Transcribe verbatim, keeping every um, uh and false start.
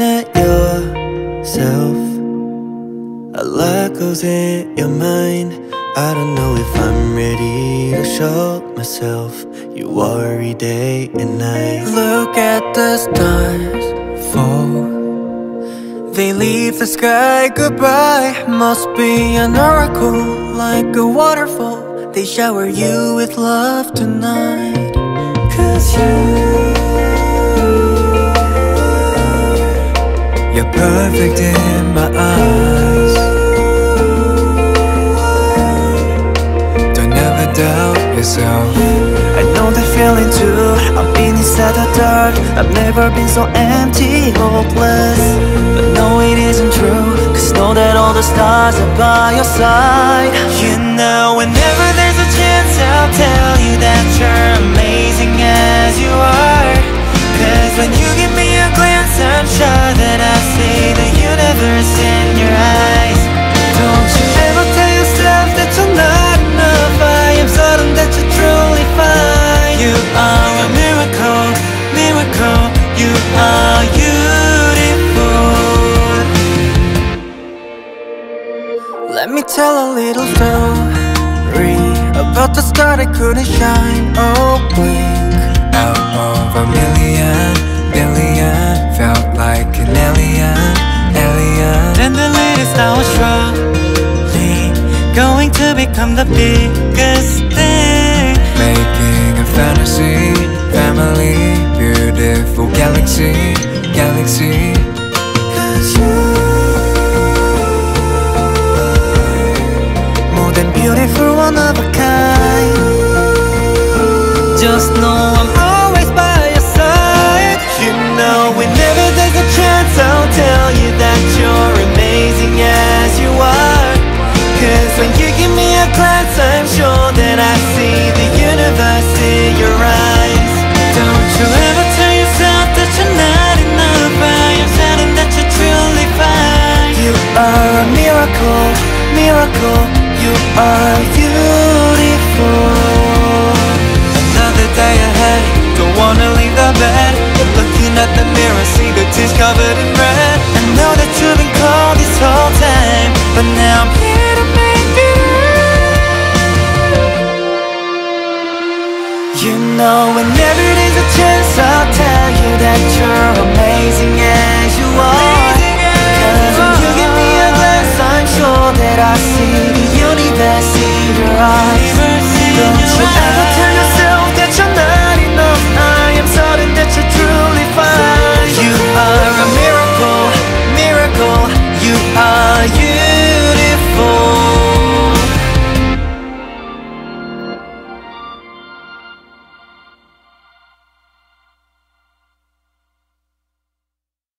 at yourself. A lot goes in your mind. I don't know if I'm ready to show myself. You worry day and night. Look at the stars fall. They leave the sky goodbye. Must be an oracle, like a waterfall. They shower you with love tonight. Cause you, you're perfect in my eyes. Don't ever doubt yourself. I know that feeling too. I've been inside the dark. I've never been so empty, hopeless. But no, it isn't true. Cause know that all the stars are by your side. You know, whenever there's a chance, I'll tell you that you're amazing as you are. Cause when you give me a glance, I'm sure that I see the universe in your eyes. Don't you ever tell yourself that you're not enough. I am certain that you're truly fine. You are a miracle, miracle. You are beautiful. Let me tell a little story about the star that couldn't shine. Oh, blink. Out of a million, billion, felt like an alien, alien. Then the latest I was surely going to become the biggest thing. Making a fantasy, family, beautiful galaxy, galaxy. Cause you, more than beautiful, one of a kind. Just know I'm always by your side. You know, whenever there's a chance, I'll tell you that you're amazing as you are. Cause when you give me a glance, I'm sure that I see the universe in your eyes. Don't you ever tell yourself that you're not enough. I am certain that you're truly fine. You are a miracle, miracle. You are beautiful. Another day ahead, don't wanna leave the bed. Looking at the mirror, see the tears covered in red. I know that you've been cold this whole time, but now I'm here to make it right. You know, whenever there's a chance, I'll tell you that you're amazing